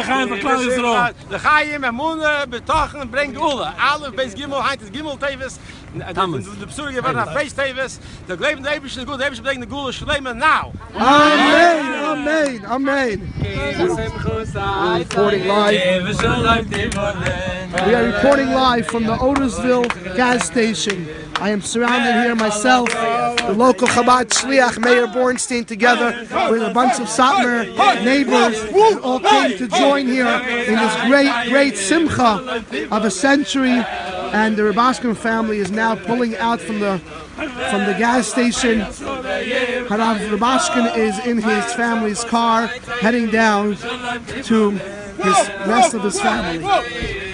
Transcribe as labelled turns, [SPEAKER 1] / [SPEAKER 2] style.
[SPEAKER 1] Geheim von Klal Yisrael.
[SPEAKER 2] Der Chaim, Emune, Betochen, bringt Ule. Alle Beis Gimel, heint es Gimel Tevis. De Besucher geworden nach Beis Tevis. Der Gleben der Eibischen, gut, der Eibischen bringt die Gule Schleimen now.
[SPEAKER 3] Amen, amen, amen. Reporting live. We are reporting live from the Otisville gas station. I am surrounded here myself, the local Chabad Shliach, Mayor Bornstein, together with a bunch of Satmar neighbors who all came to join here in this great simcha of a century. And the Rabashkin family is now pulling out from the gas station. Harav Rabashkin is in his family's car, heading down to the rest of his family.